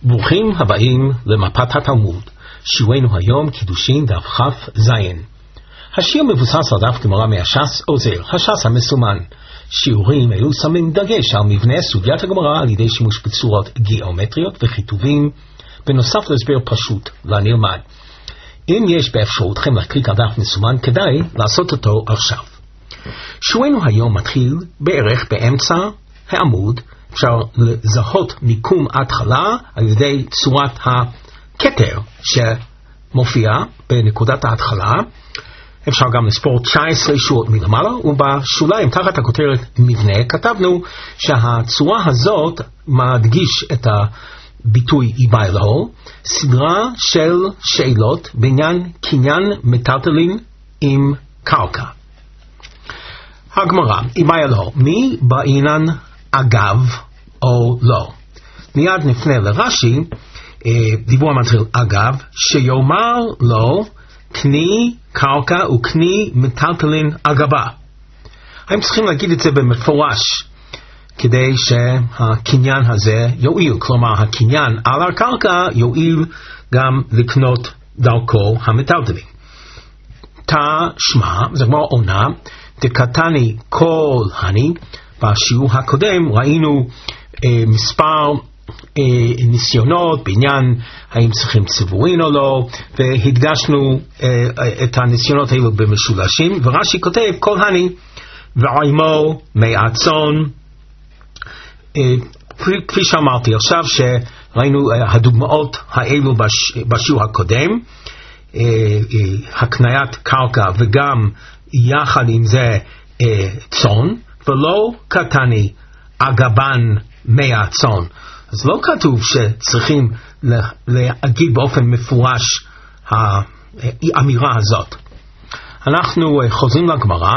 ברוכים הבאים למפת התלמוד. שיעורנו היום קידושין דף כף זין. השיר מבוסס על דף גמרא מהש"ס עוזר, הש"ס המסומן. שיעורים אלו שמים דגש על מבנה סוגיית הגמרא על ידי שימוש בצורות גיאומטריות וכיתובים, בנוסף להסבר פשוט לנלמד. אם יש באפשרותכם להקליק על דף מסומן, כדאי לעשות אותו עכשיו. שיעורנו היום מתחיל בערך באמצע העמוד. אפשר לזהות מיקום התחלה על ידי צורת הכתר שמופיע בנקודת ההתחלה. אפשר גם לספור 19 שורות מלמעלה, ובשוליים תחת הכותרת מבנה כתבנו שהצורה הזאת מדגיש את הביטוי איבא אלוהו, סדרה של שאלות בעניין קניין מטלטלין עם קרקע. הגמרא, איבא אלוהו, מי בעינן אגב או לא? מיד נפנה לרש"י, דיבור מתחיל אגב, שיאמר לו קני קרקע וקני מטלטלין אגבה. הם צריכים להגיד את זה במפורש כדי שהקניין הזה יועיל, כלומר הקניין על הקרקע יועיל גם לקנות דרכו המטלטלין. תשמע, זה כמו עונה, דקתני כל הני. בשיעור הקודם ראינו מספר ניסיונות בעניין האם צריכים ציבורין או לא, והדגשנו את הניסיונות האלו במשולשים, ורש"י כותב כל הני ועימו מהצאן. כפי שאמרתי עכשיו, שראינו הדוגמאות האלו בשיעור הקודם, הקניית קרקע וגם יחד עם זה צאן, ולא קטני אגבן מהצאן. אז לא כתוב שצריכים להגיד באופן מפורש האמירה הזאת. אנחנו חוזרים לגמרא,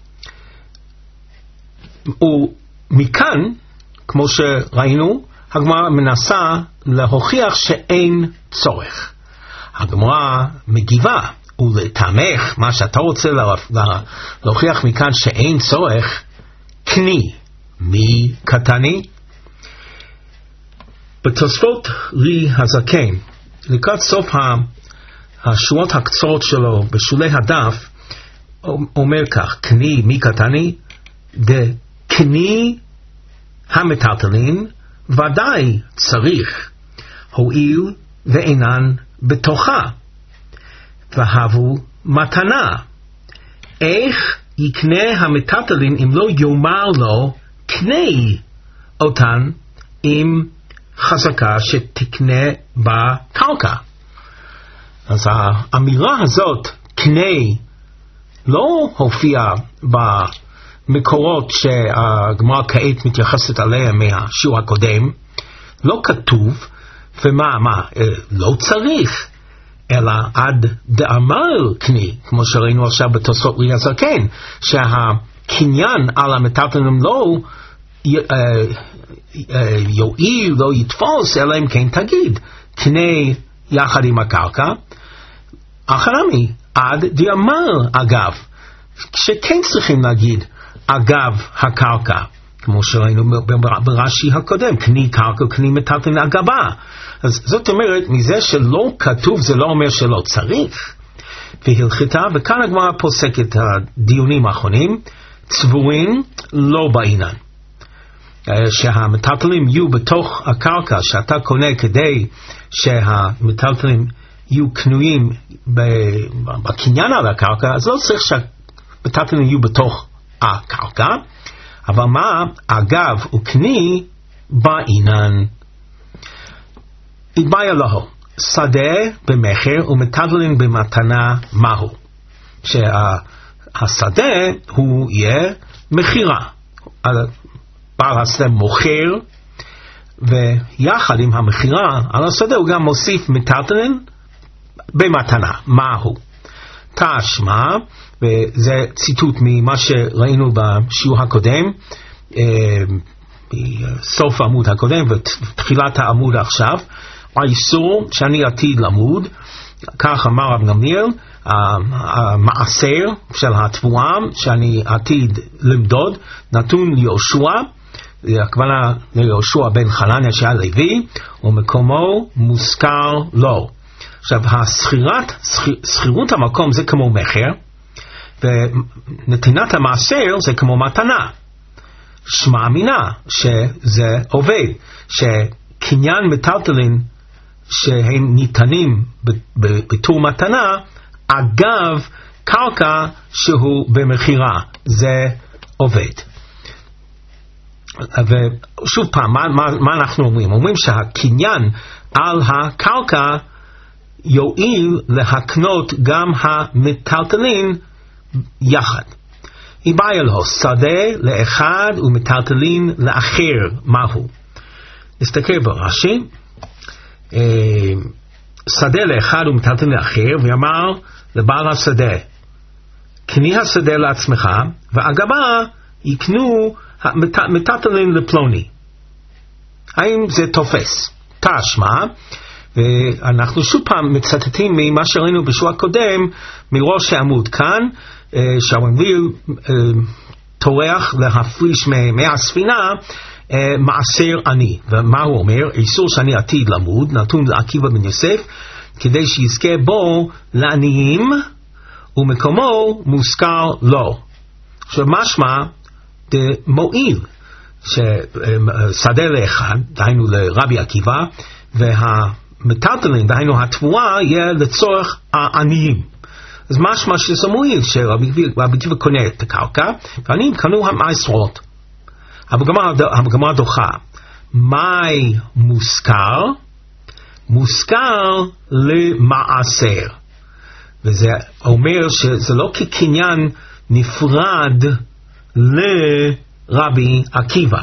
ומכאן, כמו שראינו, הגמרא מנסה להוכיח שאין צורך. הגמרא מגיבה, ולטעמך, מה שאתה רוצה להוכיח מכאן שאין צורך, קני, מי קטני? בתוספות לי הזקן, לקראת סוף השורות הקצרות שלו בשולי הדף, אומר כך, קני, מי קטני? דקני המטלטלין ודאי צריך, הואיל ואינן בתוכה, והבו מתנה. איך יקנה המטלטלין אם לא יאמר לו קנה אותן עם חזקה שתקנה בקרקע? אז האמירה הזאת קנה לא הופיעה במקורות שהגמרא כעת מתייחסת עליה מהשיעור הקודם, לא כתוב, ומה, לא צריך, אלא עד דאמר קני, כמו שראינו עכשיו בתוספות לי הזקן, שהקניין על המטלטלין לא יועיל, לא יתפוס, אלא אם כן תגיד, קנה יחד עם הקרקע, אחרמי, עד דאמר אגב, שכן צריכים להגיד אגב הקרקע, כמו שראינו ברש"י הקודם, קני קרקע, קני מטלטלין אגבה. אז זאת אומרת, מזה שלא כתוב זה לא אומר שלא צריך. והלכתה, וכאן הגמרא פוסקת את הדיונים האחרונים, צבורים לא בעינן. שהמטלטלים יהיו בתוך הקרקע שאתה קונה כדי שהמטלטלים יהיו קנויים בקניין על הקרקע, אז לא צריך שהמטלטלים יהיו בתוך הקרקע. אבל מה אגב וקני בעינן? איבא אלוהו, שדה במחר ומטלטלין במתנה מהו? שהשדה הוא יהיה מחירה. בעל השדה מוכר, ויחד עם המחירה על השדה הוא גם מוסיף מטלטלין במתנה. מהו? תשמע, וזה ציטוט ממה שראינו בשיעור הקודם, סוף העמוד הקודם ותחילת העמוד עכשיו, האיסור שאני עתיד למוד, כך אמר רב גמליאל, המעשר של התבואה שאני עתיד למדוד, נתון ליהושע, הכוונה ליהושע בן חנניה שהיה לוי, ומקומו מוזכר לו. עכשיו, שכירות המקום זה כמו מחר, ונתינת המעשר זה כמו מתנה. שמע מינה שזה עובד, שקניין מטלטלין שהם ניתנים בתור מתנה, אגב קרקע שהוא במחירה, זה עובד. ושוב פעם, מה אנחנו אומרים? אומרים שהקניין על הקרקע יועיל להקנות גם המטלטלין יחד. היא באה לו, שדה לאחד ומטלטלין לאחר, מהו? נסתכל ברש"י, שדה לאחד ומטלטלין לאחר, ואמר לבעל השדה, קני השדה לעצמך, ואגבה יקנו מטלטלין לפלוני. האם זה תופס? תשמע, ואנחנו שוב פעם מצטטים ממה שראינו בשבוע קודם, מראש העמוד כאן, שהרמב"ם טורח להפריש מהספינה מעשר עני. ומה הוא אומר? איסור שאני עתיד למוד, נתון לעקיבא בן יוסף, כדי שיזכה בו לעניים, ומקומו מוזכר לו. עכשיו משמע מועיל, ששדה לאחד, דהיינו לרבי עקיבא, והמטלטלין, דהיינו התבואה, יהיה לצורך העניים. אז משמע שזה מועיל, שרבי עקיבא קונה את הקרקע, והעניים קנו המעשרות. הגמרא דוחה, מאי מוזכר? מוזכר למעשר. וזה אומר שזה לא כקניין נפרד לרבי עקיבא.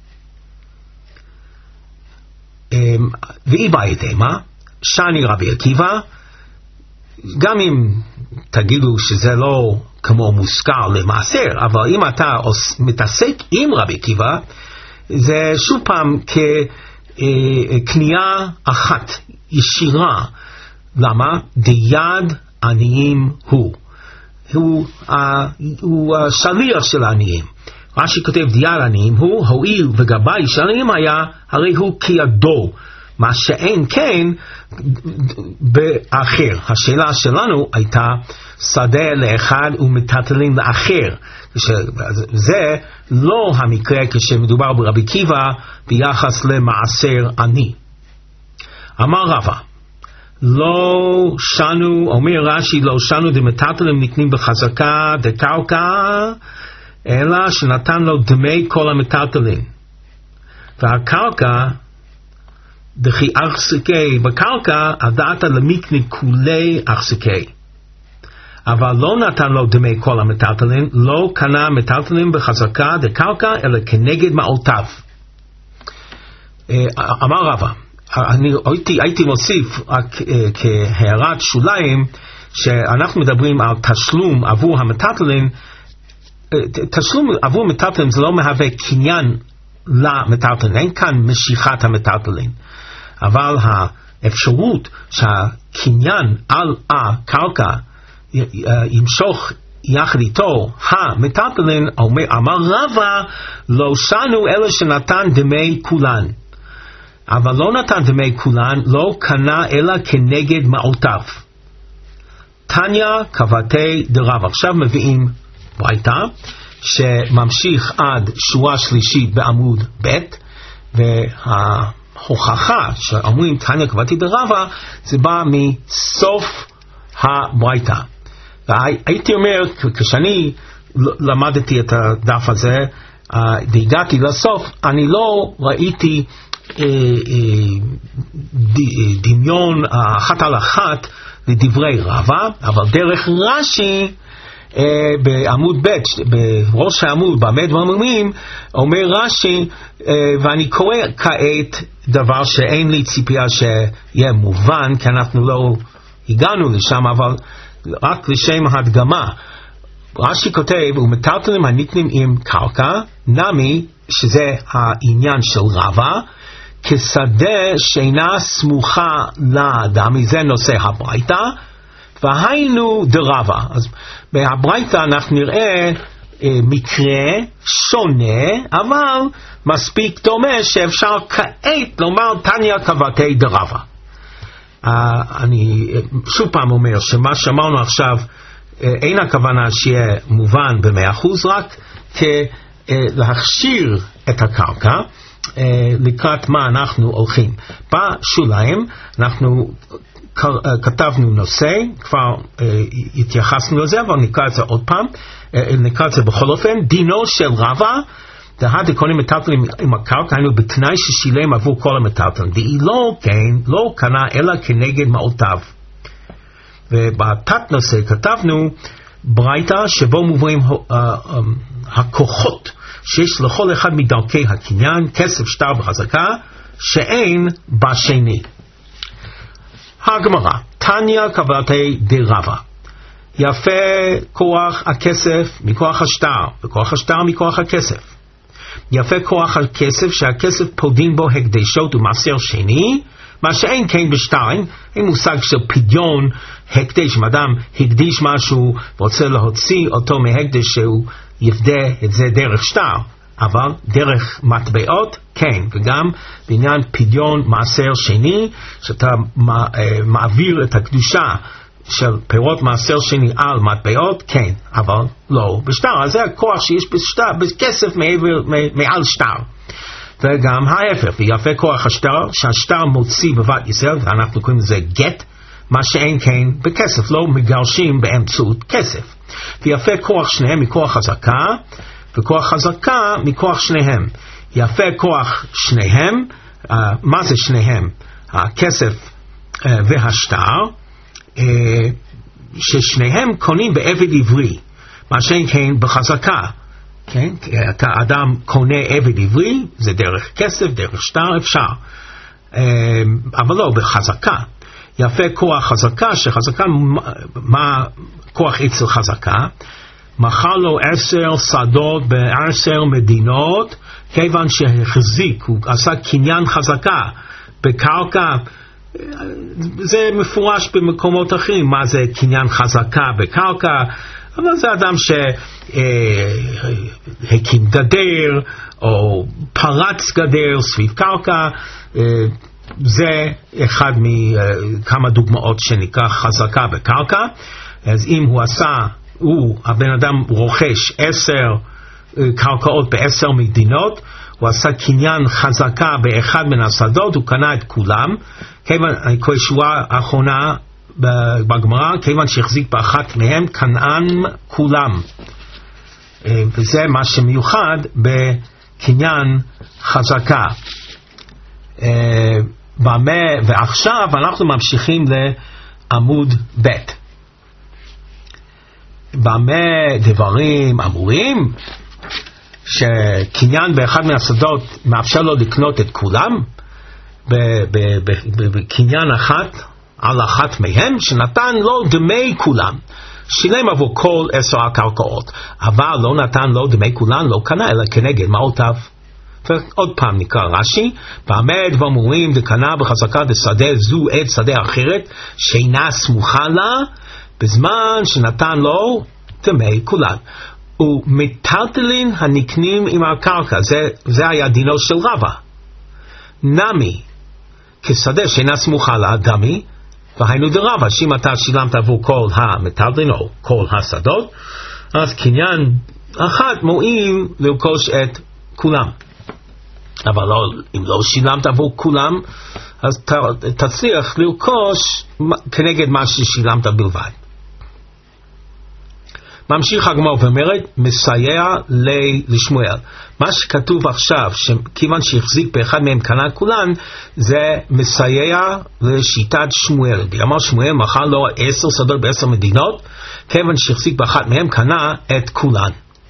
ואי בעייתי מה? שאני רבי עקיבא, גם אם תגידו שזה לא כמו מוזכר למעשר, אבל אם אתה מתעסק עם רבי עקיבא, זה שוב פעם כקנייה אחת, ישירה. למה? דיד עניים הוא השליח של העניים. רש"י כותב דיד עניים הוא, הואיל וגבאי של עניים היה, הרי הוא כידו. מה שאין כן באחר. השאלה שלנו הייתה שדה לאחד ומטלטלין לאחר. זה לא המקרה כשמדובר ברבי עקיבא ביחס למעשר עני. אמר רבא, לא שנו, אומר רש"י, לא שנו דמטלטלין נקנים בחזקה דקרקע, אלא שנתן לו דמי כל המטלטלין. והקרקע דכי אחזקי, בקרקע הדעת למקנה כולי אחזקי. אבל לא נתן לו דמי כל המטלטלין, לא קנה מטלטלין בחזקה דקרקע, אלא כנגד מעותיו. אמר רבא, אני הייתי מוסיף כהערת שוליים, שאנחנו מדברים על תשלום עבור המטלטלין. תשלום עבור מטלטלין זה לא מהווה קניין למטלטלין, אין כאן משיכת המטלטלין. אבל האפשרות שהקניין על הקרקע ימשוך יחד איתו המטלטלין, אמר רבא, לא שנו אלא שנתן דמי כולן. אבל לא נתן דמי כולן, לא קנה אלא כנגד מעותיו. תניא קבתי דרבא. עכשיו מביאים ברייתא שממשיך עד שורה שלישית בעמוד ב', וההוכחה שאומרים תניא קבתי דרבא זה בא מסוף הברייתא. והייתי אומר, כשאני למדתי את הדף הזה והגעתי לסוף, אני לא ראיתי דמיון אחת על אחת לדברי רבא, אבל דרך רש"י בעמוד ב', בראש העמוד, במה דברים אומרים, אומר רש"י, ואני קורא כעת דבר שאין לי ציפייה שיהיה מובן, כי אנחנו לא הגענו לשם, אבל רק לשם ההדגמה. רש"י כותב, ומטלטלים הנקנים עם קרקע, נמי, שזה העניין של רבא, כשדה שאינה סמוכה לאדם, מזה נושא הברייתא, והיינו דרבא. אז בהברייתא אנחנו נראה מקרה שונה, אבל מספיק דומה שאפשר כעת לומר תניא כבתי דרבא. אני שוב פעם אומר שמה שאמרנו עכשיו אין הכוונה שיהיה מובן ב100%, רק להכשיר את הקרקע לקראת מה אנחנו הולכים. בשוליים אנחנו כתבנו נושא, כבר התייחסנו לזה, אבל נקרא את זה עוד פעם, נקרא את זה בכל אופן. דינו של רבא, דהה דקונים מטלטלים עם הקרקע, היינו בתנאי ששילם עבור כל המטלטלים. דהי לא כן, לא קנה אלא כנגד מעותיו. ובתת נושא כתבנו ברייתא שבו מובאים הכוחות שיש לכל אחד מדרכי הקניין, כסף, שטר וחזקה, שאין בשני. הגמרא, תניא כבתי דרבא, יפה כוח הכסף מכוח השטר, וכוח השטר מכוח הכסף. יפה כוח הכסף שהכסף פודין בו הקדשות ומעשר שני, מה שאין כן בשטר. אין מושג של פדיון הקדש. אם אדם הקדיש משהו ורוצה להוציא אותו מהקדש שהוא יפדה את זה דרך שטר, אבל דרך מטבעות כן. וגם בעניין פדיון מעשר שני, שאתה מעביר את הקדושה של פירות מעשר שני על מטבעות, כן, אבל לא בשטר. אז זה הכוח שיש בשטר, בכסף מעל שטר. וגם ההפך, ויפה כוח השטר, שהשטר מוציא בבת ישראל, ואנחנו קוראים לזה גט, מה שאין כן בכסף, לא מגרשים באמצעות כסף. ויפה כוח שניהם מכוח חזקה, וכוח חזקה מכוח שניהם. יפה כוח שניהם, מה זה שניהם? הכסף והשטר, ששניהם קונים בעבד עברי, מה שאין כן בחזקה. כן? האדם קונה עבד עברי, זה דרך כסף, דרך שטר אפשר, אבל לא בחזקה. יפה כוח חזקה, שחזקה, מה כוח אצל חזקה? מכר לו 10 שדות ב10 מדינות, כיוון שהחזיק, הוא עשה קניין חזקה בקרקע. זה מפורש במקומות אחרים, מה זה קניין חזקה בקרקע, אבל זה אדם שהקים גדר או פרץ גדר סביב קרקע. זה אחד מכמה דוגמאות שנקרא חזקה בקרקע. אז אם הוא עשה, הבן אדם רוכש 10 קרקעות ב10 מדינות, הוא עשה קניין חזקה באחד מן השדות, הוא קנה את כולם. כיוון, כשורה האחרונה בגמרא, כיוון שהחזיק באחת מהם, קנאן כולם. וזה מה שמיוחד בקניין חזקה. ועכשיו אנחנו ממשיכים לעמוד ב'. במה דברים אמורים? שקניין באחד מהשדות מאפשר לו לקנות את כולם בקניין אחת על אחת מהם, שנתן לו דמי כולם, שילם עבור כל 10 הקרקעות, אבל לא נתן לו דמי כולם, לא קנה אלא כנגד מעותיו. ועוד פעם נקרא רש"י, במה דברים אמורים דקנה בחזקה דשדה זו את שדה אחרת שאינה סמוכה לה, בזמן שנתן לו דמי כולם. ומטלטלין הנקנים עם הקרקע, זה היה דינו של רבא. נמי, כשדה שאינה סמוכה לה, דמי, והיינו דרבא, שאם אתה שילמת עבור כל המטלטלין או כל השדות, אז קניין אחת מועיל לרכוש את כולם. אבל לא, אם לא שילמת עבור כולם, אז תצליח לרכוש כנגד מה ששילמת בלבד. ממשיך הגמרא ואומרת, מסייע לשמואל. מה שכתוב עכשיו, שכיוון שהחזיק באחד מהם קנה כולן, זה מסייע לשיטת שמואל. אמר שמואל, מכר לו 10 שדות ב10 מדינות, כיוון שהחזיק באחד מהם קנה את כולן.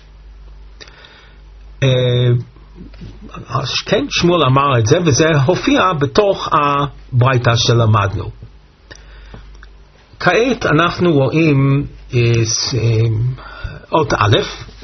כן, שמואל אמר את זה, וזה הופיע בתוך הברייתא שלמדנו. כעת אנחנו רואים אות א',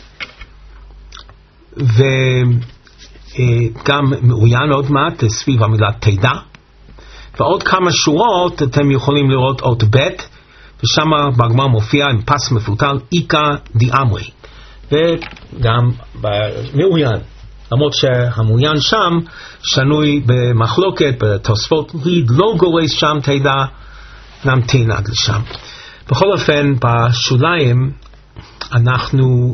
וגם מעוין עוד מעט סביב המילה תדע, ועוד כמה שורות אתם יכולים לראות אות ב', ושם בגמרא מופיע עם פס מפותל איקא דיאמרי. וגם במעוין, למרות שהמעוין שם שנוי במחלוקת בתוספות ריד לא גורס שם תדע, נמתין עד לשם. בכל אופן בשוליים אנחנו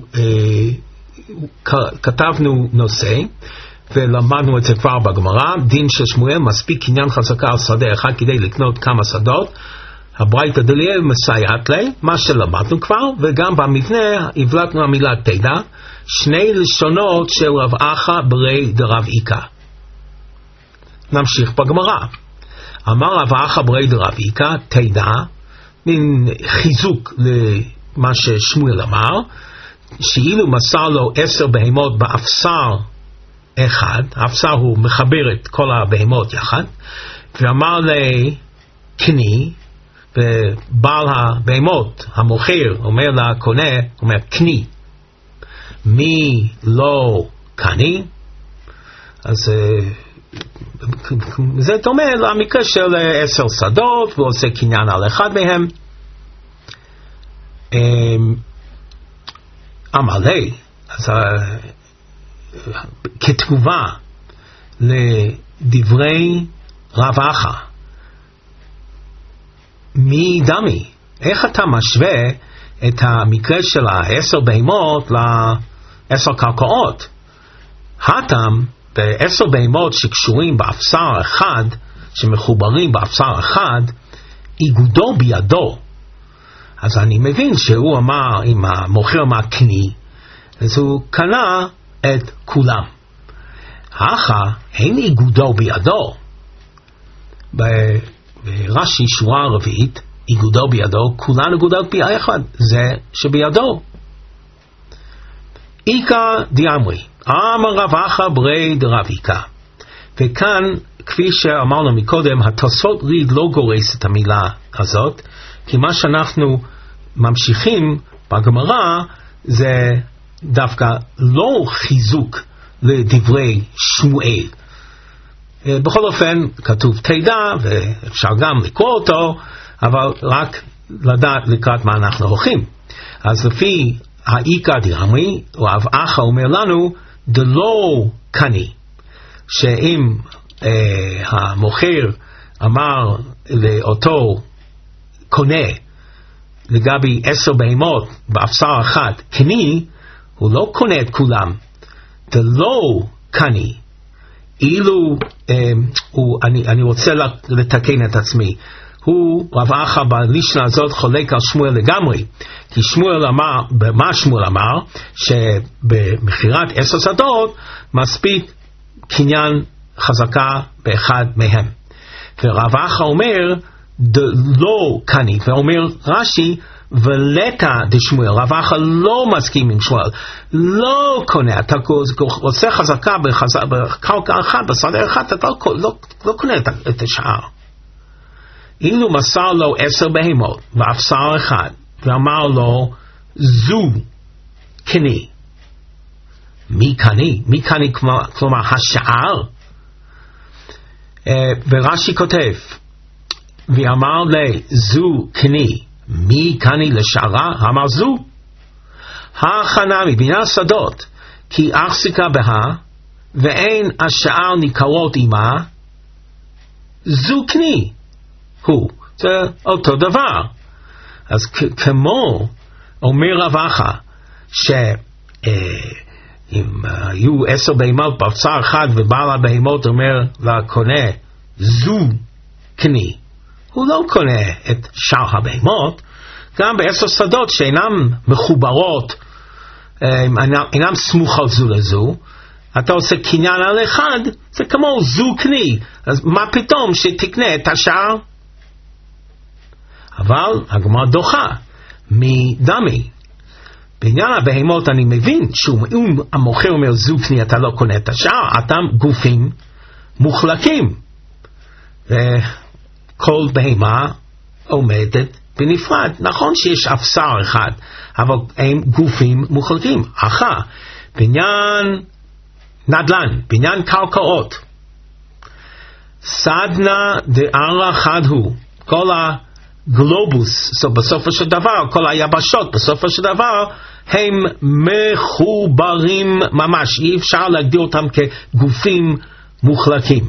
כתבנו נושא ולמדנו את זה כבר בגמרא. דין של שמואל, מספיק קניין חזקה על שדה אחד כדי לקנות כמה שדות, הברייתא דליאל מסייעת לי, מה שלמדנו כבר. וגם במבנה הבלטנו המילה תדע, שני לשונות של רב אחא ברי דרב איקה. נמשיך בגמרא. אמר רב אחא ברי דרב איקה תדע, מין חיזוק למה ששמואל אמר, שאילו מסר לו 10 בהמות באפסר אחד, האפסר הוא מחבר את כל הבהמות יחד, ואמר לי קני, ובעל הבהמות המוכר אומר לקונה, אומר קני, מי לא קני? אז זה דומה למקרה של 10 שדות, והוא עושה קניין על אחד מהם. אמר לי, אז כתגובה לדברי רב אחא, מי דמי? איך אתה משווה את המקרה של 10 בהמות ל10 קרקעות? הטעם ב10 בהמות שקשורים באפסר אחד, שמחוברים באפסר אחד, איגודו בידו. אז אני מבין שהוא אמר, אם המוכר אמר קני, אז הוא קנה את כולם. אחא אין איגודו בידו. ברש"י שורה רביעית, איגודו בידו, כולן איגודות ביחד, זה שבידו. איקה דיאמרי, אמר רב אחא ברי דרב איקה. וכאן, כפי שאמרנו מקודם, התוספות ריד לא גורס את המילה הזאת, כי מה שאנחנו ממשיכים בגמרא זה דווקא לא חיזוק לדברי שמואל. בכל אופן כתוב תדע, ואפשר גם לקרוא אותו, אבל רק לדעת לקראת מה אנחנו הולכים. אז לפי האיקה דיאמרי, רב אחא אומר לנו דלא קני, שאם המוכר אמר לאותו קונה לגבי 10 בהמות באפסר אחד קני, הוא לא קונה את כולם. דלא קני, אילו אני רוצה לתקן את עצמי, הוא רב אחא בלישנה הזאת חולק על שמואל לגמרי, כי שמואל אמר, מה שמואל אמר? שבמכירת 10 שדות מספיק קניין חזקה באחד מהם. ורב אחא אומר לא קני, ואומר רש"י ולטה דשמואל, רב אחא לא מסכים עם שמואל, לא קונה, אתה עושה חזקה בקרקע אחת, בשדה אחד, אתה לא קונה את השאר. אילו מסר לו 10 בהמות באפסר אחד, ואמר לו זו קני, מי קני? מי קני כלומר השאר? ורש"י כותב, ואמר לי זו קני, מי קני לשערה? אמר זו הכנה מבניין שדות, כי אחזיקה בה ואין השאר ניכרות עמה, זו קני הוא. זה אותו דבר. אז כמו אומר רב אחא שאם היו 10 בהמות באפסר אחד ובעל הבהמות אומר לקונה זו קני, הוא לא קונה את שאר הבהמות. גם ב10 שדות שאינם מחוברות, אינם סמוכות זו לזו, אתה עושה קניין על אחד, זה כמו זו קני, אז מה פתאום שתקנה את השאר? אבל הגמרא דוחה מדמי. בעניין הבהמות אני מבין שאם המוכר אומר זו קני אתה לא קונה את השאר, אתם גופים מוחלקים, וכל בהמה עומדת בנפרד. נכון שיש אפסר אחד, אבל הם גופים מוחלקים. אחא, בעניין נדל"ן, בעניין קרקעות, סדנה דערא חד הוא, כל הגלובוס, בסופו של דבר, כל היבשות בסופו של דבר הם מחוברים ממש, אי אפשר להגדיר אותם כגופים מוחלטים.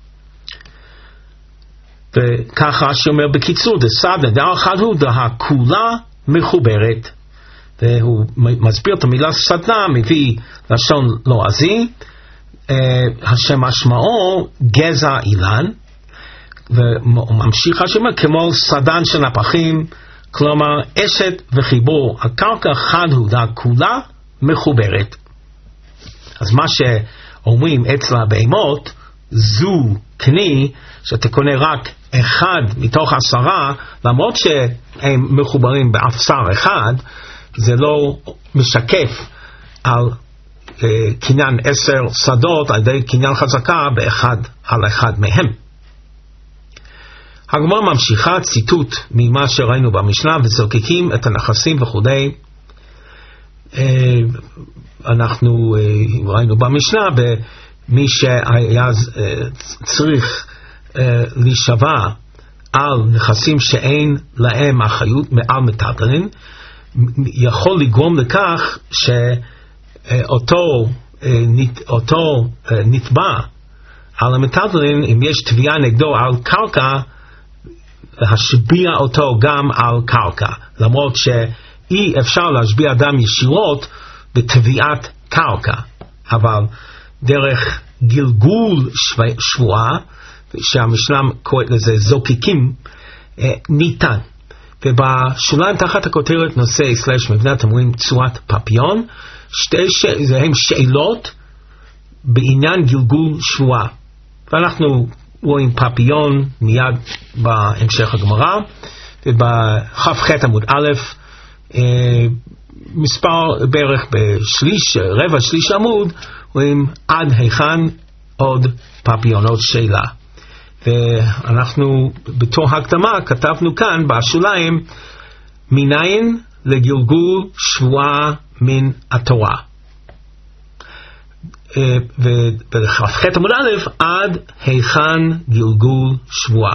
וככה שאומר בקיצור, דסד נדר אחד הוא כולה מחוברת, והוא מסביר את המילה סדנה, מביא לשון לועזי, השם משמעו גזע אילן, וממשיך השם כמו סדן של נפחים, כלומר אשת וחיבור, הקרקע חד הוא כולה מחוברת. אז מה שאומרים אצל הבהמות, זו קני, שאתה קונה רק אחד מתוך 10, למרות שהם מחוברים באפסר אחד, זה לא משקף על קניין 10 שדות על ידי קניין חזקה באחד על אחד מהם. הגמרא ממשיכה ציטוט ממה שראינו במשנה, וזוקקים את הנכסים וכולי. אנחנו ראינו במשנה במי שהיה צריך להישבע על נכסים שאין להם אחריות מעל מטלטלין, יכול לגרום לכך שאותו נתבע על המטלטלין, אם יש תביעה נגדו על קרקע, להשביע אותו גם על קרקע, למרות שאי אפשר להשביע אדם ישירות בתביעת קרקע, אבל דרך גלגול שבועה, שהמשנה קוראת לזה זוקיקים, ניתן. ובשוליים תחת הכותרת נושא / מבנה אתם רואים צורת פפיון, זה הם שאלות בעניין גלגול שבועה, ואנחנו רואים פפיון מיד בהמשך הגמרא, ובח"ח עמוד א', מספר בערך רבע שליש עמוד, רואים עד היכן עוד פפיונות שאלה. ואנחנו בתור הקדמה כתבנו כאן בשוליים, מניין לגלגול שבועה מן התורה. ובח"ח עמוד א', עד היכן גלגול שבועה.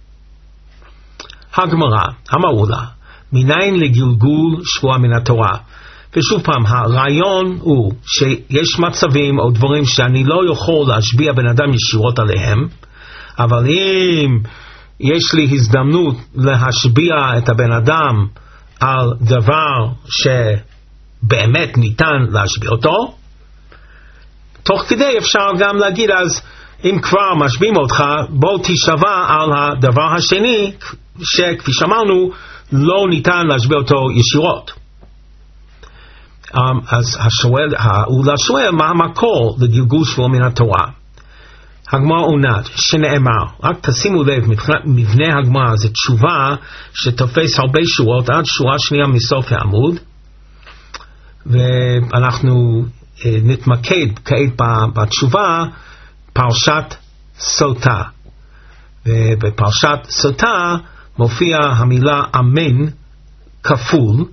הגמרא אמרו לה, מניין לגלגול שבועה מן התורה. ושוב פעם, הרעיון הוא שיש מצבים או דברים שאני לא יכול להשביע בן אדם ישירות עליהם, אבל אם יש לי הזדמנות להשביע את הבן אדם על דבר שבאמת ניתן להשביע אותו, תוך כדי אפשר גם להגיד, אז אם כבר משביעים אותך, בוא תישבע על הדבר השני, שכפי שאמרנו, לא ניתן להשביע אותו ישירות. אז הוא שואל מה המקור לגלגול שבועה מן התורה. הגמרא עונת שנאמר, רק תשימו לב, מבחינת מבנה הגמרא זה תשובה שתופס הרבה שורות עד שורה שנייה מסוף העמוד, ואנחנו נתמקד כעת בתשובה פרשת סוטה. ובפרשת סוטה מופיע המילה אמן כפול,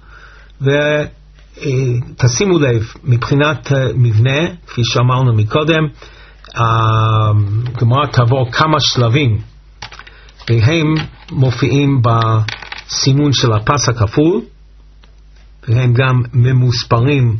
ותשימו לב, מבחינת מבנה, כפי שאמרנו מקודם, הגמרא תעבור כמה שלבים, והם מופיעים בסימון של הפס הכפול, והם גם ממוספרים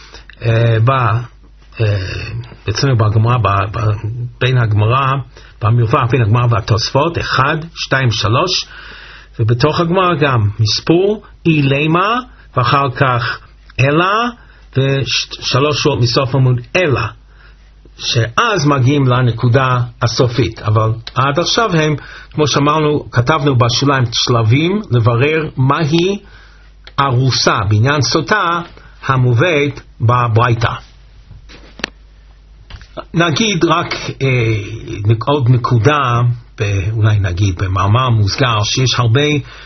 אצלנו בגמרא, בין הגמרא, במרווח בין הגמרא והתוספות, 1, 2, 3, ובתוך הגמרא גם מספור, אילמה, ואחר כך אלה, ושלוש שורות מסוף עמוד אלה, שאז מגיעים לנקודה הסופית. אבל עד עכשיו הם, כמו שאמרנו, כתבנו בשוליים שלבים לברר מהי ארוסה בעניין סוטה המובאת בברייתא. נגיד רק עוד נקודה, אולי נגיד במאמר מוסגר, שיש הרבה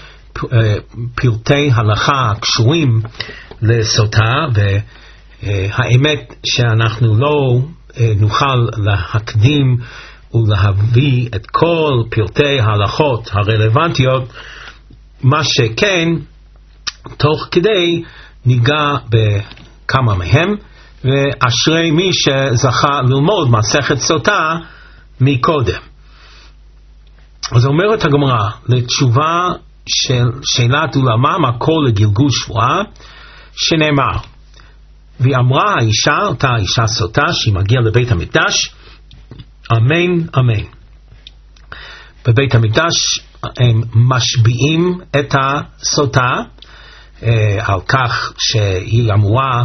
פרטי הלכה קשורים לסוטה, והאמת שאנחנו לא נוכל להקדים ולהביא את כל פרטי ההלכות הרלוונטיות, מה שכן תוך כדי ניגע בכמה מהם, ואשרי מי שזכה ללמוד מסכת סוטה מקודם. אז אומרת הגמרא, לתשובה של שאלת ולמה מקור לגלגול שבועה, שנאמר, ואמרה האישה, אותה האישה סוטה שהיא מגיעה לבית המקדש, אמן אמן. בבית המקדש הם משביעים את הסוטה על כך שהיא אמורה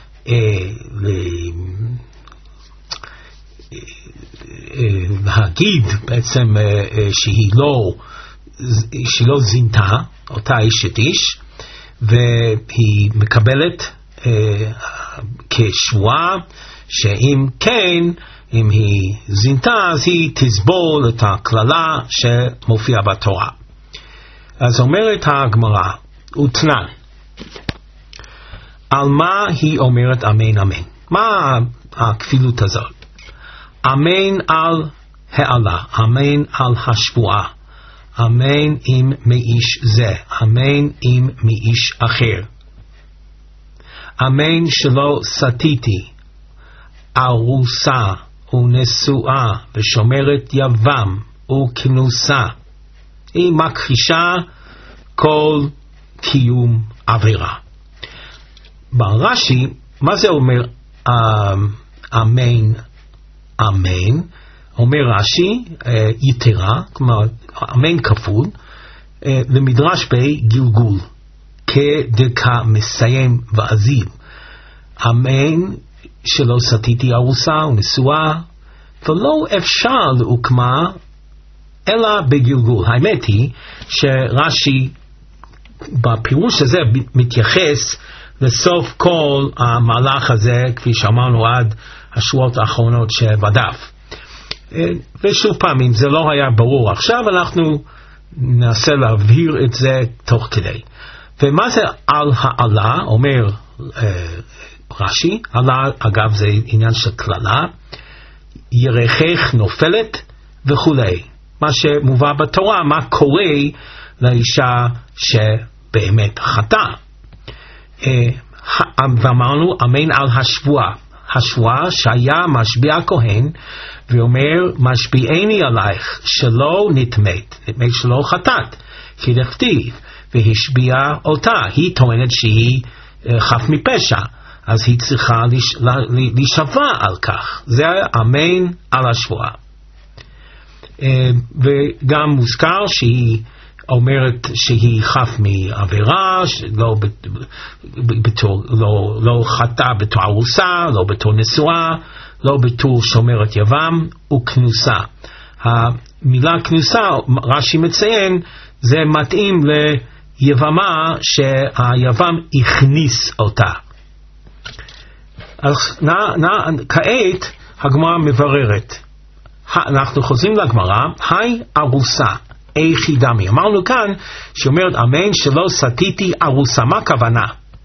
להגיד בעצם שהיא לא זינתה, אותה אשת איש, והיא מקבלת כשבועה שאם כן, אם היא זינתה, אז היא תסבול את הכללה שמופיעה בתורה. אז אומרת הגמרא, ותנן, על מה היא אומרת אמן אמן? מה הכפילות הזאת? אמן על העלה, אמן על השבועה, אמן עם מאיש זה, אמן עם מאיש אחר. אמן שלא סטיתי, ארוסה ונשואה ושומרת יבם וכנוסה. היא מכחישה כל קיום עבירה. ברש"י, מה זה אומר אמן אמן? אומר רש"י יתרה, כלומר אמן כפול, למדרש בגלגול, כדקה מסיים ואזיל. אמן שלא סטיתי ארוסה ונשואה, ולא אפשר להוקמה אלא בגלגול. האמת היא שרש"י בפירוש הזה מתייחס לסוף כל המהלך הזה, כפי שאמרנו עד השורות האחרונות שבדף. ושוב פעם, אם זה לא היה ברור עכשיו, אנחנו ננסה להבהיר את זה תוך כדי. ומה זה על העלה? אומר רש"י, עלה אגב זה עניין של כללה, ירחך נופלת וכולי. מה שמובא בתורה, מה קורה לאישה שבאמת חטאה. ואמרנו אמן על השבועה. השבועה שהיה משביע הכהן ואומר משביעני עלייך שלא נטמאת, נטמאת שלא חטאת, כי דכתיב והשביע אותה. היא טוענת שהיא חף מפשע, אז היא צריכה להישבע על כך. זה אמן על השבועה. וגם מוזכר שהיא אומרת שהיא חף מעבירה, לא חטאה בתור ארוסה, לא בתור נשואה, לא בתור שומרת יבם וכנוסה. המילה כנוסה, רש"י מציין, זה מתאים ליבמה שהיבם הכניס אותה. אז כעת הגמרא מבררת. אנחנו חוזרים לגמרא, היי ארוסה, איכי דמי. אמרנו כאן שאומרת אמן שלא סטיתי ארוסה. מה הכוונה?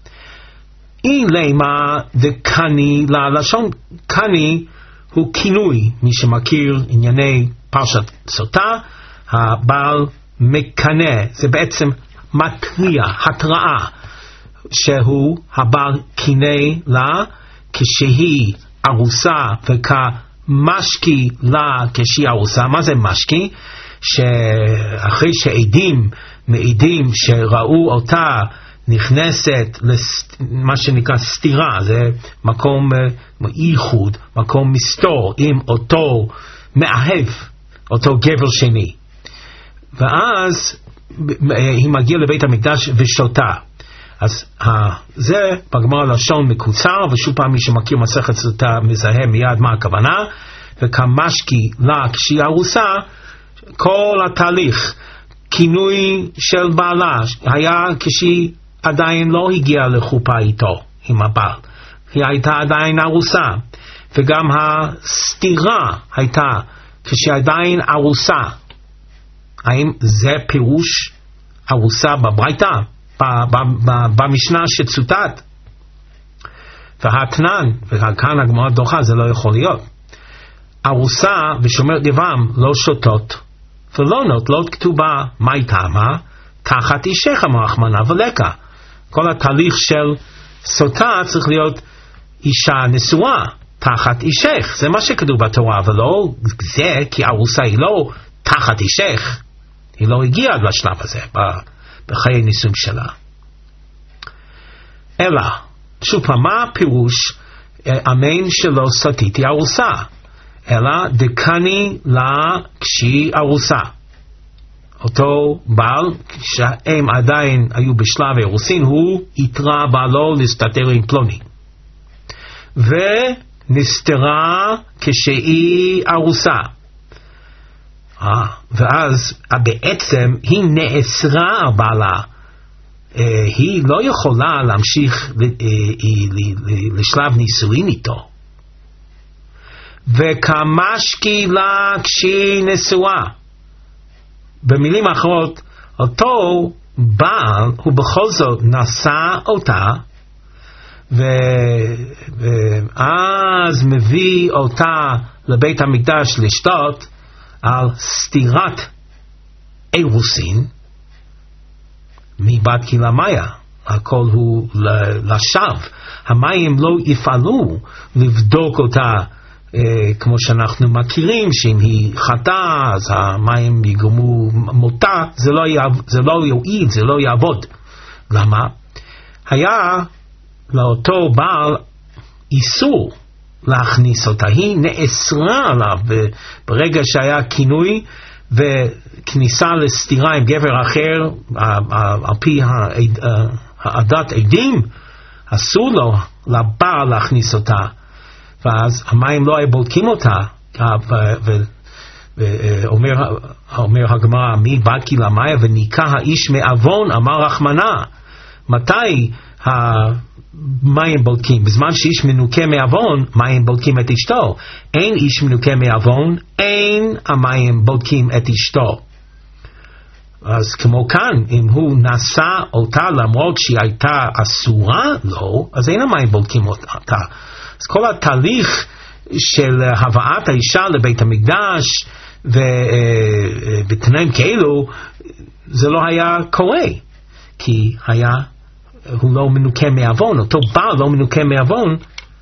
אילמה דקני, ללשון קני הוא כינוי. מי שמכיר ענייני פרשת סוטה, הבעל מקנה, זה בעצם מתריע, התראה, שהוא הבעל קינא לה כשהיא ארוסה וכמשקי לה כשהיא ארוסה. מה זה משקי? שאחרי שעדים מעידים שראו אותה נכנסת למה שנקרא סתירה, זה מקום ייחוד, מקום מסתור עם אותו מאהב, אותו גבר שני, ואז היא מגיעה לבית המקדש ושותה. אז זה בגמרא לשון מקוצר, ושוב פעם מי שמכיר מסכת סוטה מזהה מיד מה הכוונה. וכמשקי לה כשהיא ארוסה, כל התהליך כינוי של בעלה היה כשהיא עדיין לא הגיעה לחופה איתו עם הבעל, היא הייתה עדיין ארוסה. וגם הסתירה הייתה כשעדיין ארוסה. האם זה פירוש ארוסה בברייתא, במשנה שצוטט? והתנן, וכאן הגמרא דוחה, זה לא יכול להיות. ארוסה ושומרת יבם לא שותות ולא נוטלות כתובה. מה היא טעמה? תחת אישך רחמנא ולקה. כל התהליך של סוטה צריך להיות אישה נשואה תחת אישך, זה מה שכתוב בתורה, ולא זה כי ארוסה היא לא תחת אישך, היא לא הגיעה לשלב הזה בחיי נישואים שלה. אלא, שוב פעם, מה הפירוש אמן שלא סטיתי ארוסה? אלא דקני לה כשהיא ארוסה. אותו בעל, שהם עדיין היו בשלב האירוסין, הוא יתרא בעלו להסתתר עם פלוני. ונסתרה כשהיא ארוסה. ואז בעצם היא נאסרה על בעלה. היא לא יכולה להמשיך לשלב נישואין איתו. וכמשקי לה כשהיא נשואה. במילים אחרות, אותו בעל הוא בכל זאת נשא אותה, ואז מביא אותה לבית המקדש לשתות על סתירת אירוסין מבת קהילה מאיה. הכל הוא לשווא. המים לא יפעלו לבדוק אותה כמו שאנחנו מכירים, שאם היא חטאה אז המים יגרמו מותה. זה לא יועיל, זה לא יעבוד. למה? היה לאותו בעל איסור להכניס אותה. היא נאסרה עליו ברגע שהיה כינוי וכניסה לסתירה עם גבר אחר על פי העדת עדים, אסור לו לבעל להכניס אותה. ואז המים לא היו בודקים אותה. ואומר הגמרא, מי בת קהילה מאיה וניקה האיש מעוון, אמר רחמנה. מתי מים בודקים? בזמן שאיש מנוקה מעוון, מים בודקים את אשתו. אין איש מנוקה מעוון, אין המים בודקים את אשתו. אז כמו כאן, אם הוא נשא אותה למרות שהיא הייתה אסורה לו, אז אין המים בודקים אותה. אז כל התהליך של הבאת האישה לבית המקדש ובתנאים כאלו, זה לא היה קורה, כי הוא לא מנוקה מעוון, אותו בעל לא מנוקה מעוון,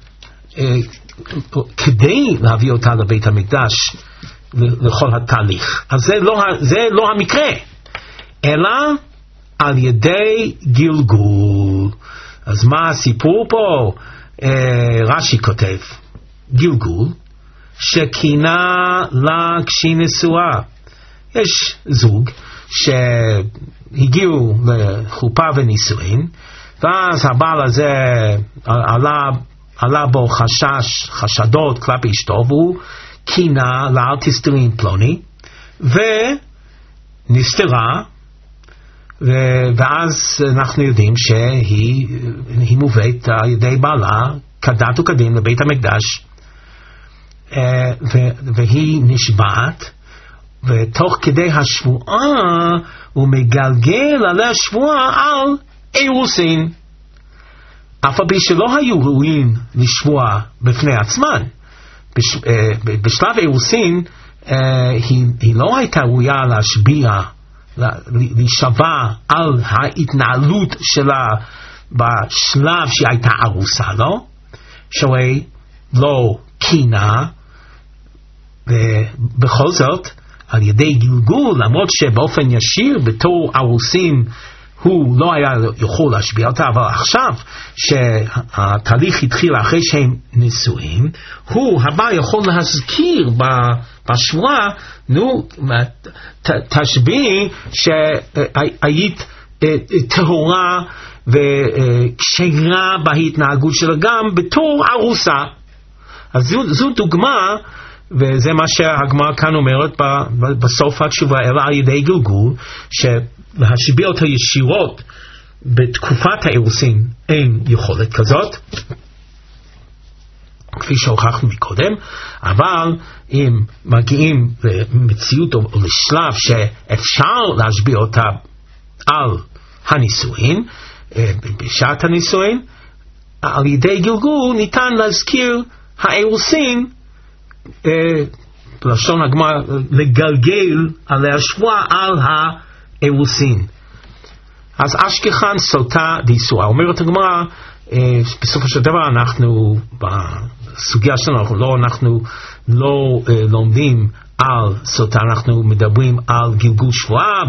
כדי להביא אותה לבית המקדש לכל התהליך. אז זה לא המקרה, אלא על ידי גלגול. אז מה הסיפור פה? רש"י כותב, גלגול, שכינה לה כשהיא נשואה. יש זוג שהגיעו לחופה ונישואין, ואז הבעל הזה עלה בו חשדות כלפי אשתו, והוא כינה לה אל תסתרי עם פלוני, ונסתרה, ואז אנחנו יודעים שהיא מובאת על ידי בעלה כדת וכדין לבית המקדש, והיא נשבעת, ותוך כדי השבועה הוא מגלגל עליה שבועה על אירוסין, אף על פי שלא היו ראויים לשבועה בפני עצמן. בשלב אירוסין היא לא הייתה ראויה להשביע, להישבע על ההתנהלות שלה בשלב שהיא הייתה ארוסה, לא? שהיא לא קינה, ובכל זאת על ידי גלגול, למרות שבאופן ישיר בתור ארוסים הוא לא היה יכול להשביע אותה, אבל עכשיו שהתהליך התחיל אחרי שהם נשואים, הוא הבא יכול להזכיר בשבועה, תשביעי שהיית טהורה וקשרה בהתנהגות שלה גם בתור ארוסה. אז זו דוגמה, וזה מה שהגמרא כאן אומרת בסוף התשובה, אלא על ידי גלגול, שלהשביע אותה ישירות בתקופת האירוסין אין יכולת כזאת, כפי שהוכחנו מקודם. אבל אם מגיעים למציאות או לשלב שאפשר להשביע אותה על הנישואין, בשעת הנישואין, על ידי גלגול ניתן להזכיר האירוסין, בלשון הגמרא, לגלגל עליה שבועה על האירוסין. אז אשכחן סוטה דיסואה. אומרת הגמרא, בסופו של דבר אנחנו בסוגיה שלנו, אנחנו לא לומדים על סוטה, אנחנו מדברים על גלגול שבועה,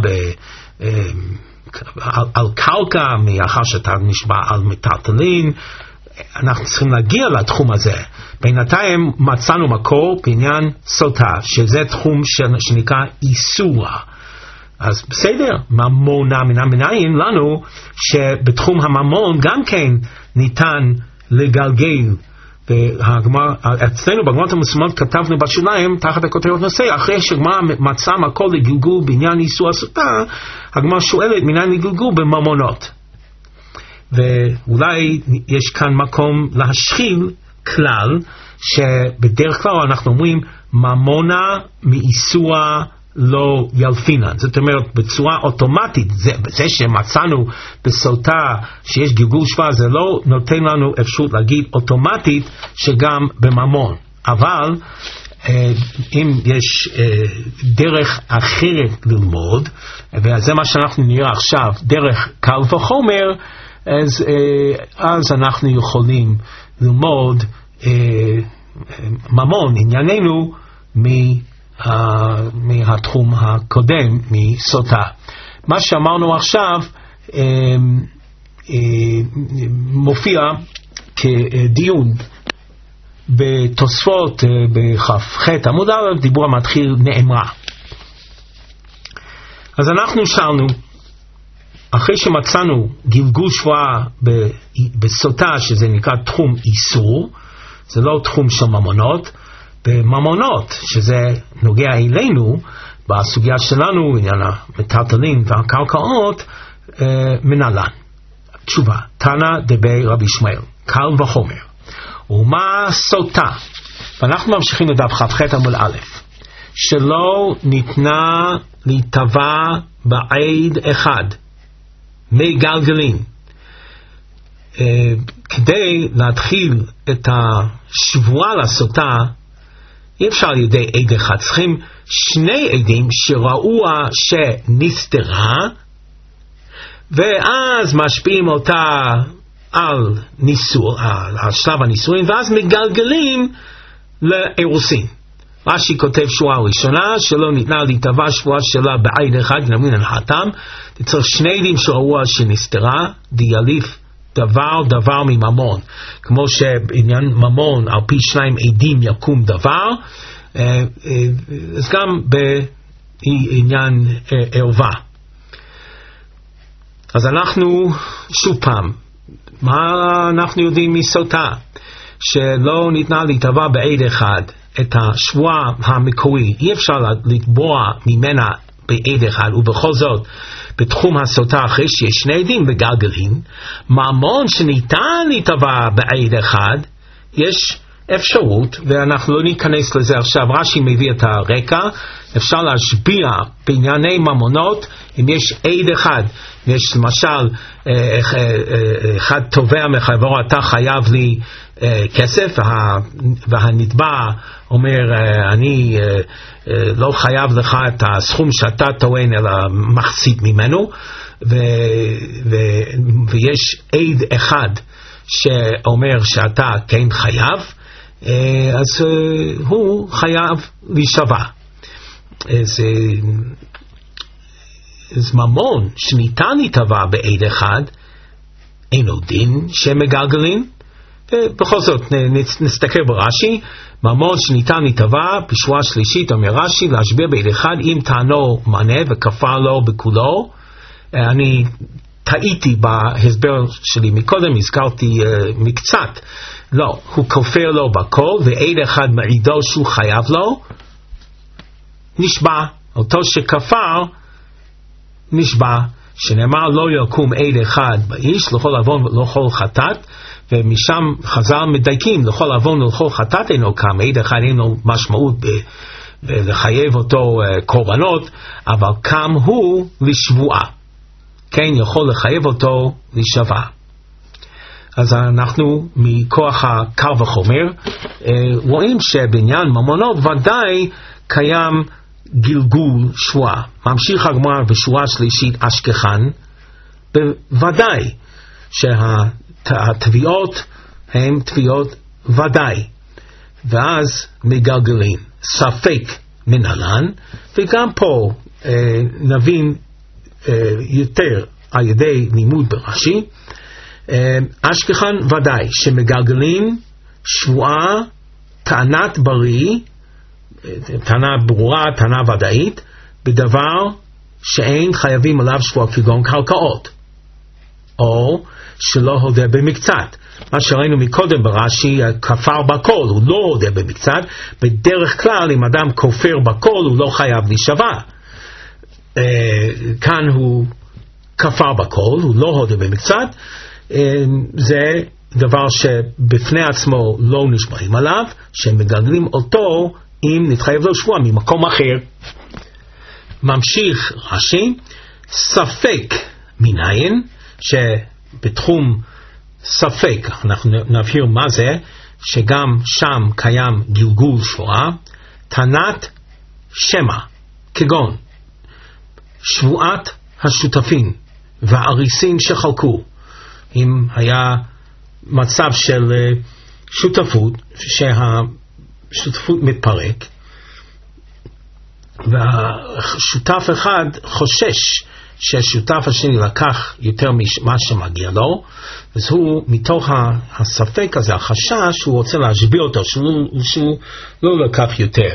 על קרקע, מאחר שאתה נשבע על מטלטלין, אנחנו צריכים להגיע לתחום הזה. בינתיים מצאנו מקור בעניין סוטה, שזה תחום שנקרא איסורה. אז בסדר, ממונה מן המנין לנו שבתחום הממון גם כן ניתן לגלגל. אצלנו בגמרות המסומות כתבנו בשוליים תחת הכותרת נושא, אחרי שגמרא מצא מקור לגלגול בעניין איסור הסוטה, הגמרא שואלת מניין לגלגול בממונות. ואולי יש כאן מקום להשחיל כלל שבדרך כלל אנחנו אומרים ממונה מאיסורה לא ילפינן. זאת אומרת בצורה אוטומטית, זה שמצאנו בסוטה שיש גלגול שבועה, זה לא נותן לנו אפשרות להגיד אוטומטית שגם בממון. אבל אם יש דרך אחרת ללמוד, וזה מה שאנחנו נראה עכשיו, דרך קל וחומר, אז אנחנו יכולים ללמוד ממון, ענייננו מהתחום הקודם, מסוטה. מה שאמרנו עכשיו מופיע כדיון בתוספות בכ"ח עמוד א', דיבור המתחיל נאמרה. אז אנחנו שאלנו, אחרי שמצאנו גלגול שבועה בסוטה, שזה נקרא תחום איסור, זה לא תחום של ממונות, בממונות, שזה נוגע אלינו, בסוגיה שלנו, עניין המטלטלין והקרקעות, מנהלן. תשובה, תנא דבי רבי ישמעאל, קל וחומר. ומה סוטה? ואנחנו ממשיכים לדף כ"ח עמוד א', שלא ניתנה להתבע בעד אחד, מגלגלין. כדי להתחיל את השבועה לסוטה, אי אפשר על ידי עד אחד, צריכים שני עדים שראו שנסתרה, ואז משפיעים אותה על שלב הנישואין, ואז מגלגלים לאירוסין. רש"י כותב שורה ראשונה, שלא ניתנה להתבע שבועה שלה בעד אחד, נאמין הנחתם, צריך שני עדים שראו שנסתרה, דיאליף דבר מממון, כמו שבעניין ממון על פי שניים עדים יקום דבר, אז גם בעניין ערווה. אז אנחנו שוב פעם, מה אנחנו יודעים מסוטה? שלא ניתנה להתבע בעד אחד, את השבועה המקורי אי אפשר לתבוע ממנה בעד אחד, ובכל זאת בתחום הסוטה אחרי שיש שני עדים בגלגלין, ממון שניתן להתבע בעד אחד, יש אפשרות, ואנחנו לא ניכנס לזה עכשיו, רש"י מביא את הרקע, אפשר להשביע בענייני ממונות, אם יש עד אחד, יש למשל אחד תובע מחברו, אתה חייב לי כסף, והנתבע אומר אני לא חייב לך את הסכום שאתה טוען אלא מחצית ממנו, ויש עד אחד שאומר שאתה כן חייב, אז הוא חייב להישבע. אז ממון שניתן להתבע בעד אחד אינו דין שמגלגלין, ובכל זאת נסתכל ברש"י, ממון שניתן להתבע בשבועה שלישית אומר רש"י להשביע בעד אחד אם טענו מנה וכפר לו בכולו. אני טעיתי בהסבר שלי מקודם, הזכרתי מקצת, לא, הוא כופר לו בכל ועד אחד מעידו שהוא חייב לו, נשבע, אותו שכפר נשבע, שנאמר לא יקום עד אחד באיש לכל עוון ולכל חטאת, ומשם חז"ל מדייקים לכל עוון ולכל חטאת אינו קם, עד אחד אינו משמעות לחייב אותו קורבנות, אבל קם הוא לשבועה, כן יכול לחייב אותו לשבעה. אז אנחנו מכוח הקל וחומר רואים שבעניין ממונות ודאי קיים גלגול שבועה. ממשיך הגמרא בשורה שלישית אשכחן, בוודאי שהתביעות הן תביעות ודאי, ואז מגלגלים. ספק מנהלן, וגם פה נבין יותר על ידי לימוד ברש"י. אשכחן ודאי שמגלגלים שבועה, טענת בריא, טענה ברורה, טענה ודאית, בדבר שאין חייבים עליו שבועה, כגון קרקעות, או שלא הודה במקצת. מה שראינו מקודם ברש"י, כפר בכל, הוא לא הודה במקצת. בדרך כלל אם אדם כופר בכל הוא לא חייב להישבע. כאן הוא כפר בכל, הוא לא הודה במקצת. זה דבר שבפני עצמו לא נשבעים עליו, שמגלגלים אותו אם נתחייב לו שבועה ממקום אחר. ממשיך רש"י, ספק מניין, שבתחום ספק אנחנו נבהיר מה זה, שגם שם קיים גלגול שבועה. טענת שמע, כגון שבועת השותפים והאריסים שחלקו. אם היה מצב של שותפות, שהשותפות מתפרק והשותף אחד חושש שהשותף השני לקח יותר ממה שמגיע לו, אז הוא מתוך הספק הזה, החשש, הוא רוצה להשביע אותו שהוא לא לקח יותר.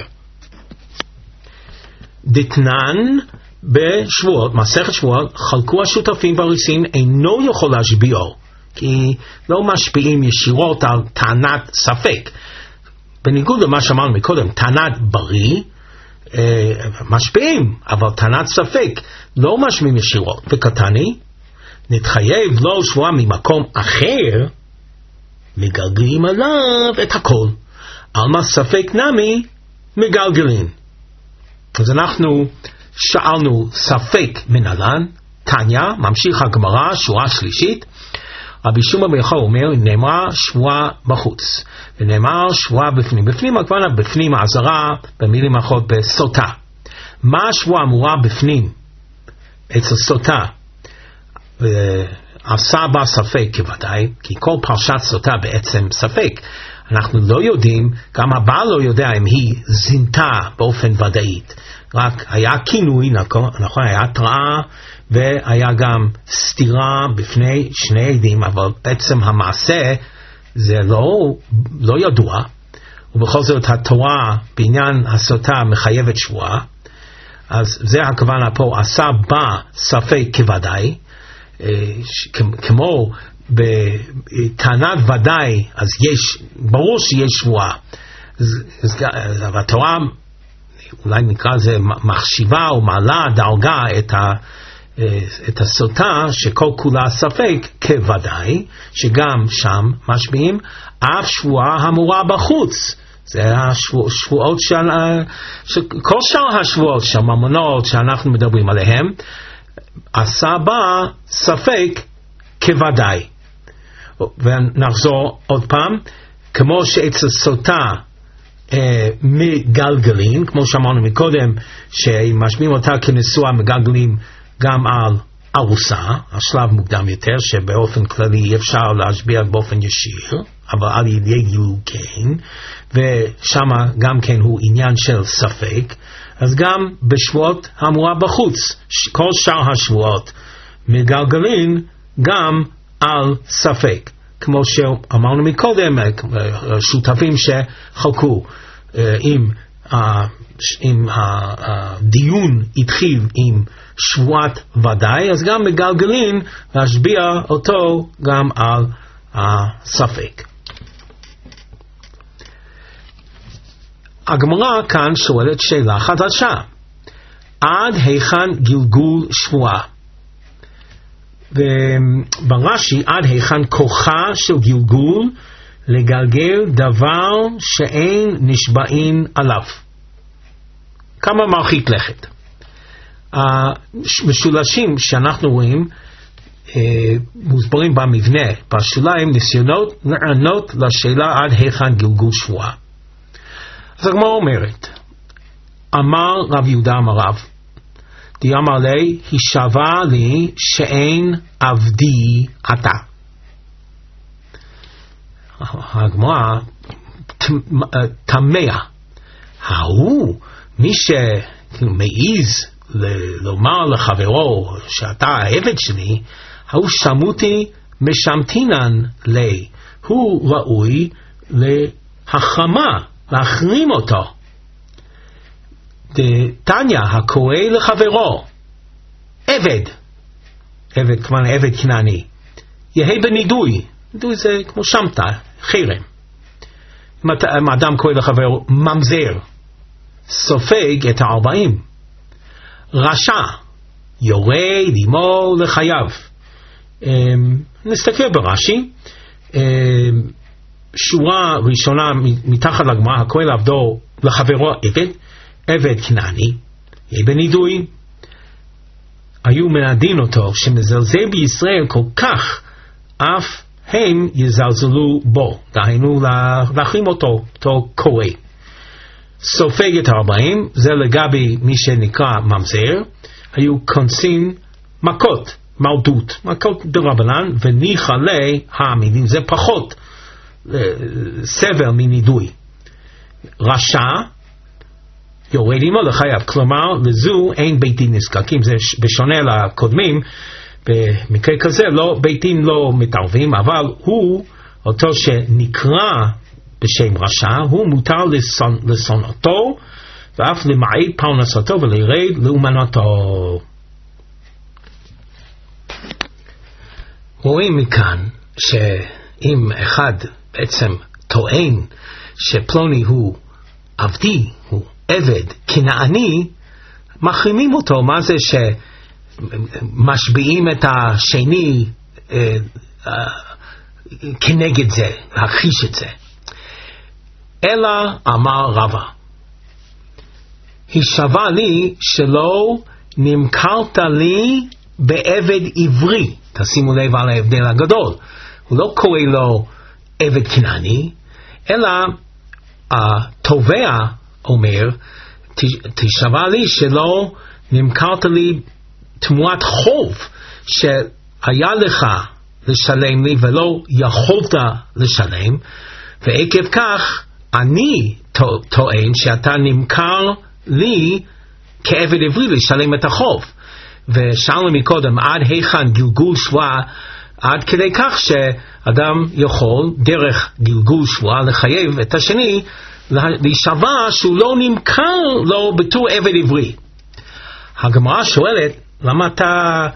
דתנן בשבועות, מסכת שבועות, חלקו השותפים והאריסים, אינו יכול להשביעו, כי לא משפיעים ישירות על טענת ספק. בניגוד למה שאמרנו מקודם, טענת בריא משפיעים, אבל טענת ספק לא משפיעים ישירות. וקטני, נתחייב לו שבועה ממקום אחר, מגלגלים עליו את הכל. על מה ספק נמי מגלגלים. אז אנחנו שאלנו ספק מנהלן, תניא, ממשיך הגמרא, שורה שלישית. רבי שמעון בר יוחאי אומר, נאמרה שבועה בחוץ, ונאמר שבועה בפנים. בפנים הכוונה בפנים העזרה, במילים אחרות בסוטה. מה השבועה אמורה בפנים? אצל סוטה. עשה בה ספק כוודאי, כי כל פרשת סוטה בעצם ספק. אנחנו לא יודעים, גם הבעל לא יודע אם היא זינתה באופן ודאית. רק היה כינוי, נכון, היה התראה, והיה גם סתירה בפני שני עדים, אבל בעצם המעשה זה לא ידוע, ובכל זאת התורה בעניין הסוטה מחייבת שבועה. אז זה הכוונה פה, עשה בה ספק כוודאי, כמו בטענת ודאי, אז ברור שיש שבועה. אז התורה אולי נקרא זה מחשיבה או מעלה דרגה את הסוטה שכל כולה ספק כוודאי, שגם שם משביעים אף שבועה המורה בחוץ. זה השבועות כל שאר השבועות של ממונות שאנחנו מדברים עליהם, עשה בה ספק כוודאי. ונחזור עוד פעם, כמו שאצל סוטה מגלגלים, כמו שאמרנו מקודם, שמשמיעים אותה כנשואה, מגלגלים גם על ארוסה, השלב מוקדם יותר, שבאופן כללי אי אפשר להשביע באופן ישיר, אבל על ידי גילוי כן, ושם גם כן הוא עניין של ספק. אז גם בשבועות המורה בחוץ, כל שאר השבועות מגלגלים גם על ספק, כמו שאמרנו מקודם, שותפים שחלקו, אם הדיון התחיל עם שבועת ודאי, אז גם מגלגלים להשביע אותו גם על הספק. הגמרא כאן שואלת שאלה חדשה, עד היכן גלגול שבועה? וברש"י, עד היכן כוחה של גלגול לגלגל דבר שאין נשבעים עליו? כמה מרחיק לכת. המשולשים שאנחנו רואים מוסברים במבנה בשוליים, ניסיונות לענות לשאלה עד היכן גלגול שבועה. אז הגמרא אומרת, אמר רב יהודה אמר רב, אמר לי, הישבע לי שאין עבדי אתה. הגמרא תמה, ההוא מי שמעיז לומר לחברו שאתה העבד שלי, הוא שמותי משמתינן לי, הוא ראוי להחרמה, להחרים אותו. תניא הקורא לחברו עבד, עבד כמובן עבד כנעני, יהא בנידוי, נידוי זה כמו שמתה, חרם. אם אדם קורא לחברו ממזר, סופג את 40. רשע, יורד עמו לחייו. נסתכל ברש"י, שורה ראשונה מתחת לגמרא, הקורא לעבדו לחברו עבד, עבד כנעני, יהיה בנידוי. היו מנדין אותו שמזלזל בישראל כל כך, אף הם יזלזלו בו, דהיינו להחרים אותו קורא. סופג את 40, זה לגבי מי שנקרא ממזר, היו כונסים מכות, מלדות, מכות דרבנן, וניחא לי העמידים, זה פחות סבל מנידוי. רשע, יורד עמו לחייו, כלומר לזו אין בית דין נזקקים, זה בשונה לקודמים, במקרה כזה בית דין לא מתערבים, אבל הוא, אותו שנקרא בשם רשע, הוא מותר לשונאתו, ואף למעט פרנסתו ולרד לאומנותו. רואים מכאן שאם אחד בעצם טוען שפלוני הוא עבדי, הוא עבד כנעני, מחרימים אותו. מה זה שמשביעים את השני כנגד זה, להכחיש את זה? אלא אמר רבא, הישבע לי שלא נמכרת לי בעבד עברי. תשימו לב על ההבדל הגדול, הוא לא קורא לו עבד כנעני, אלא התובע אומר, תשבע לי שלא נמכרת לי תמורת חוב שהיה לך לשלם לי ולא יכולת לשלם, ועקב כך אני טוען שאתה נמכר לי כעבד עברי לשלם את החוב. ושאלנו מקודם עד היכן גלגול שבועה, עד כדי כך שאדם יכול דרך גלגול שבועה לחייב את השני להישבע שהוא לא נמכר לו בתור עבד עברי. הגמרא שואלת, למה אתה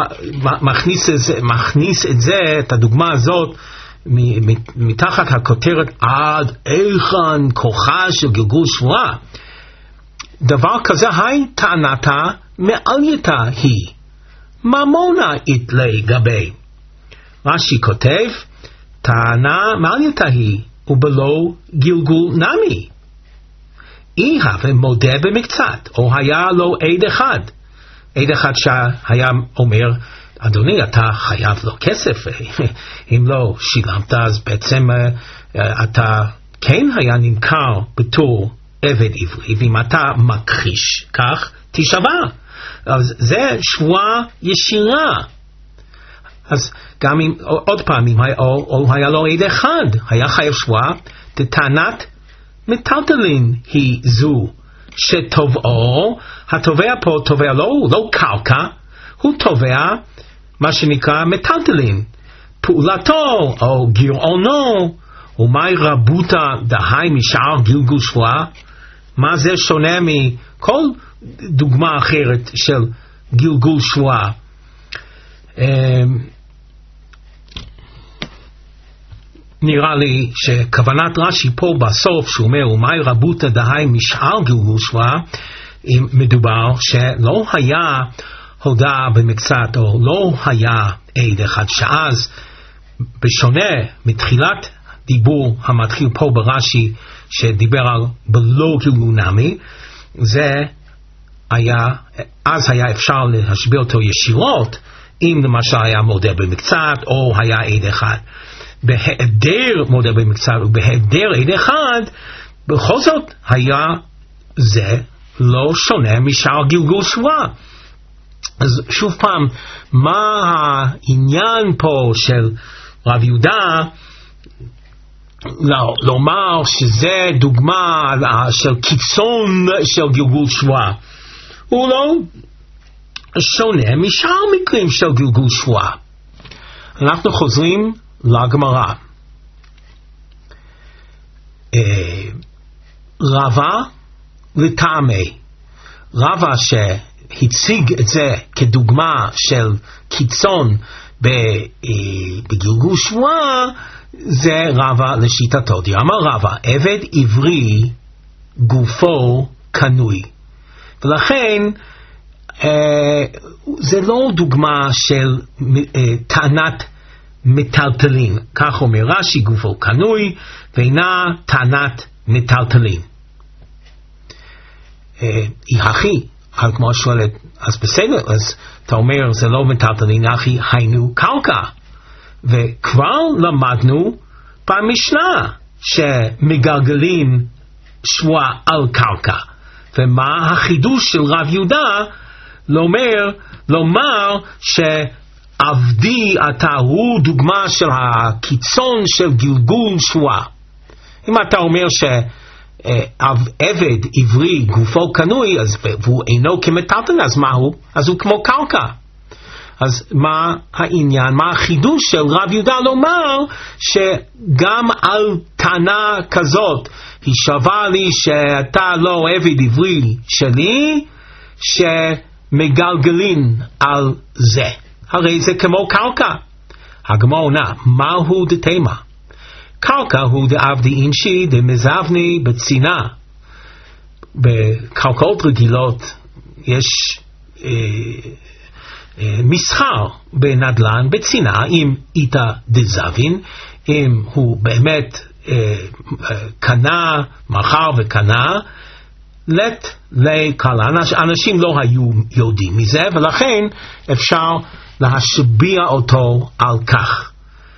מכניס את זה, את הדוגמה הזאת, מתחת הכותרת עד היכן כוחה של גלגול שבועה? דבר כזה היי טענתה מעלייתה היא, ממונה איתלי גבי. רש"י כותב, טענה מעלייתה היא ובלא גלגול נמי. אי הווה מודה במקצת, או היה לו עד אחד, עד אחד שהיה אומר, אדוני אתה חייב לו כסף, אם לא שילמת אז בעצם אתה כן היה נמכר בתור עבד עברי, ואם אתה מכחיש כך תשבע. אז זה שבועה ישירה. אז גם אם עוד פעם או היה לו עד אחד, היה חייב שבועה. טענת מטלטלין היא זו שתובעו, התובע פה תובע לא קרקע, הוא תובע מה שנקרא מטלטלין, פעולתו או גירעונו, ומאי רבותא דהי משאר גלגול שבועה. מה זה שונה מכל דוגמה אחרת של גלגול שבועה? נראה לי שכוונת רש"י פה בסוף שהוא אומר ומאי רבותא דהי משאר גלגול שבועה, מדובר שלא היה הודעה במקצת או לא היה עד אחד, שאז בשונה מתחילת דיבור המתחיל פה ברש"י שדיבר על בלא גלגול נמי, זה היה, אז היה אפשר להשביע אותו ישירות אם למשל היה מודה במקצת או היה עד אחד. בהיעדר מודה במקצת ובהיעדר עד אחד, בכל זאת היה זה לא שונה משאר גלגול שבועה. אז שוב פעם, מה העניין פה של רב יהודה לומר שזה דוגמה של קיצון של גלגול שבועה, הוא לא שונה משאר מקרים של גלגול שבועה. אנחנו חוזרים לגמרא. רבא לטעמי, רבא שהציג את זה כדוגמה של קיצון בגלגול שבועה, זה רבא לשיטתו. אמר רבא, עבד עברי גופו קנוי, ולכן זה לא דוגמה של טענת מטלטלין. כך אומר רש"י, גופו קנוי ואינה טענת מטלטלין. היא הכי, כמו שואלת, אז בסדר, אז אתה אומר זה לא מטלטלין, הכי היינו קרקע. וכבר למדנו במשנה שמגלגלים שבועה על קרקע. ומה החידוש של רב יהודה? לומר שעבדי אתה הוא דוגמה של הקיצון של גלגול שבועה. אם אתה אומר שעבד עברי גופו קנוי, והוא אינו כמטלטלין, אז מה הוא? אז הוא כמו קרקע. אז מה העניין, מה החידוש של רב יהודה לומר שגם על טענה כזאת היא שווה לי שאתה לא עבד עברי שלי, שמגלגלין על זה, הרי זה כמו קרקע. הגמרא עונה, מהו דתימה? קרקע הוא דעבדי אינשי דמזבני בצינה. בקרקעות רגילות יש מסחר בנדלן בצינה, אם איתה דזבין, אם הוא באמת קנה, מחר וקנה, לת לקלה. אנשים לא היו יודעים מזה, ולכן אפשר להשביע אותו על כך.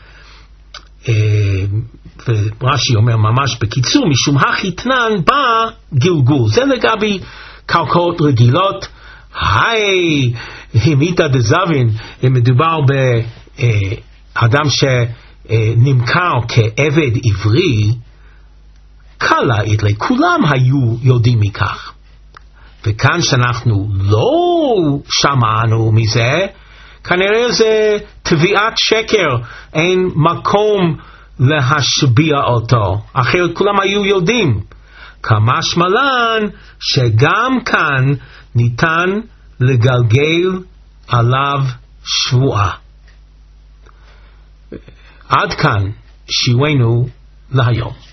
ורש"י אומר ממש בקיצור, משום החיתנן בא גלגול. זה לגבי קרקעות רגילות. היי, אם איתה דזבין, אם מדובר באדם שנמכר כעבד עברי, קלה איתלי, כולם היו יודעים מכך. וכאן שאנחנו לא שמענו מזה, כנראה זה תביעת שקר, אין מקום להשביע אותו, אחרת כולם היו יודעים. כמשמע לן שגם כאן ניתן לגלגל עליו שבועה. עד כאן שיעורנו להיום.